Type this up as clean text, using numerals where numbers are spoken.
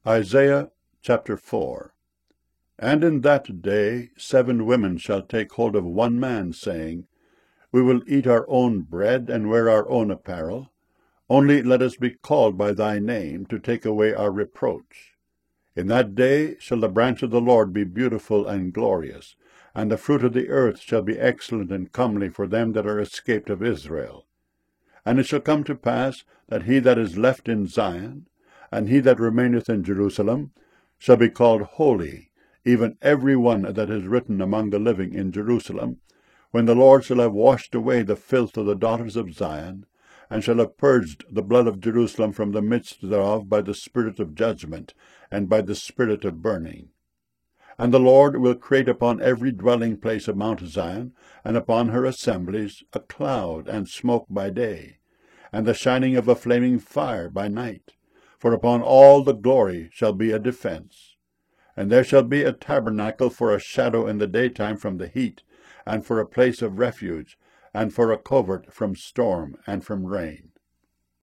Isaiah chapter 4. And in that day 7 women shall take hold of one man, saying, We will eat our own bread, and wear our own apparel. Only let us be called by thy name, to take away our reproach. In that day shall the branch of the Lord be beautiful and glorious, and the fruit of the earth shall be excellent and comely for them that are escaped of Israel. And it shall come to pass, that he that is left in Zion, and he that remaineth in Jerusalem, shall be called holy, even every one that is written among the living in Jerusalem, when the Lord shall have washed away the filth of the daughters of Zion, and shall have purged the blood of Jerusalem from the midst thereof by the spirit of judgment, and by the spirit of burning. And the Lord will create upon every dwelling place of Mount Zion, and upon her assemblies, a cloud and smoke by day, and the shining of a flaming fire by night. For upon all the glory shall be a defense. And there shall be a tabernacle for a shadow in the daytime from the heat, and for a place of refuge, and for a covert from storm and from rain.